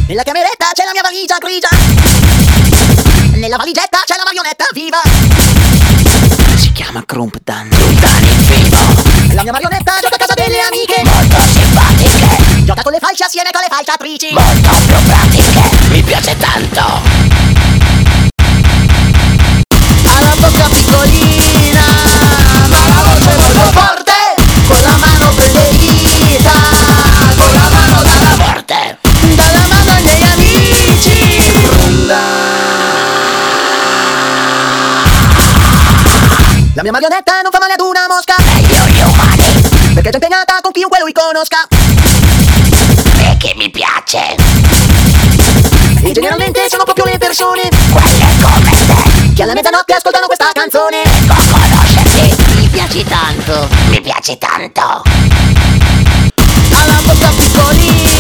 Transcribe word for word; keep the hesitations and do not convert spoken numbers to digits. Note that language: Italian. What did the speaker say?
Nella cameretta c'è la mia valigia grigia. Nella valigetta c'è la marionetta viva. Si chiama Crump Dan. Crump Dan in vivo. La mia marionetta gioca a casa delle amiche, Molto simpatiche, gioca con le falce assieme con le falciatrici. molto più pratiche. Mi piace tanto. Ha la bocca piccolina, ma la voce molto forte. Con la mano prende dita, con la mano dalla Forte. dalla mano ai miei amici. La mia marionetta non fa male ad una mosca, Meglio gli umani. perché è già impegnata con chiunque lui conosca. E che mi piace. E generalmente sono proprio le persone Quelle come te. che alla mezzanotte ascoltano questa canzone. Ecco conoscerti. Mi piaci tanto. Mi piace tanto. Ha la bocca piccolina,